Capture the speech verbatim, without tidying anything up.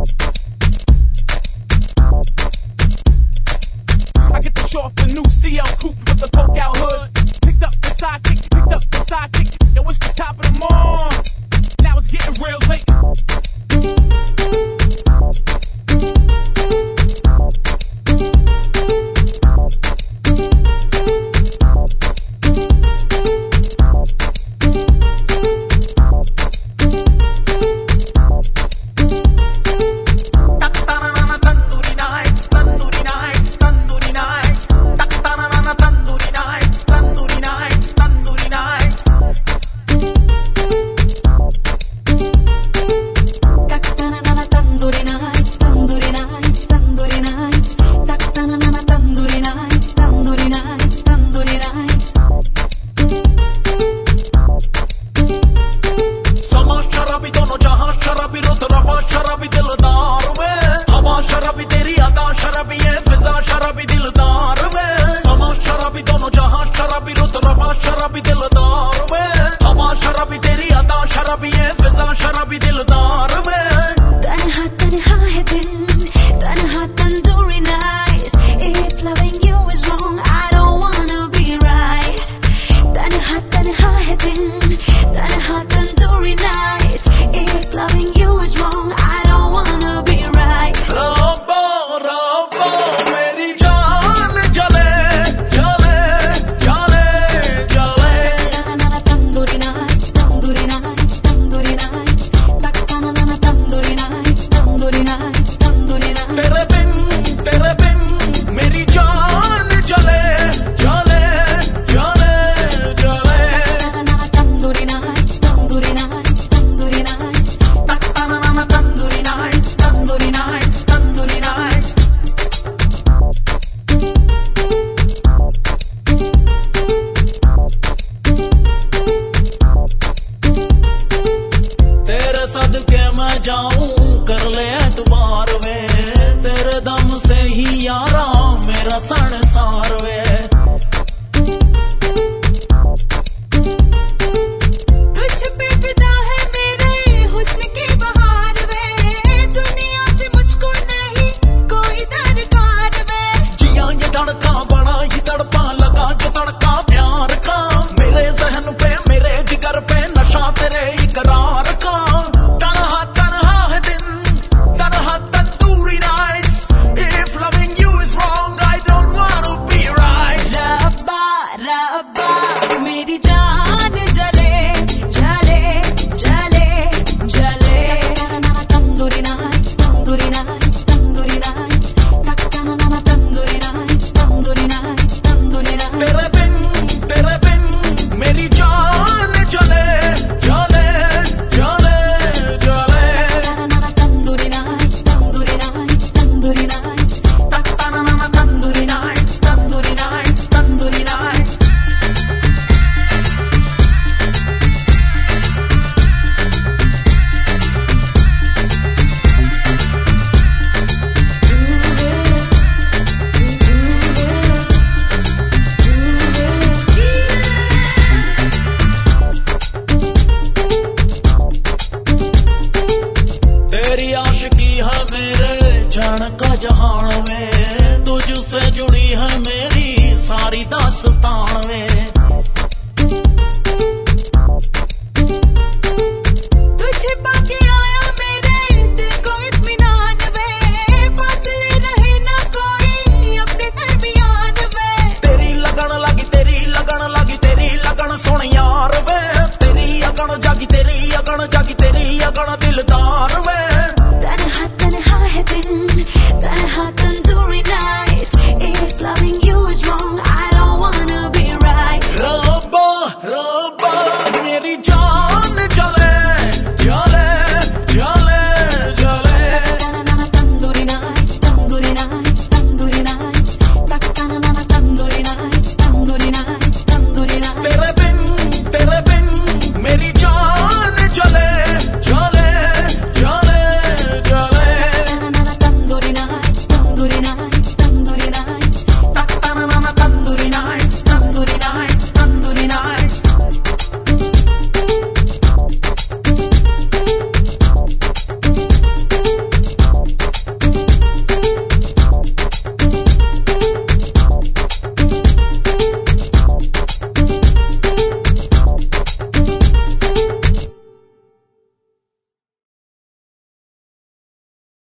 I get the short the new C L coupe with the poke out hood. Picked up the sidekick, picked up the sidekick. Yo, it's the top of the morning. Now it's getting real late. कर ले एतबार वे, तेरे दम से ही यारा मेरा संसार वे। तुझ पे फिदा है मेरे हुस्न की बहार वे, दुनिया से मुझको नहीं कोई दरकार वे। जिया ये धड़का बड़ा ही तड़पा लगा जो तड़का प्यार का, मेरे जहन पे मेरे जिगर पे नशा तेरे इकरार का। का जहान में तुझसे जुड़ी है मेरी सारी दास्तान में। तुझे पाके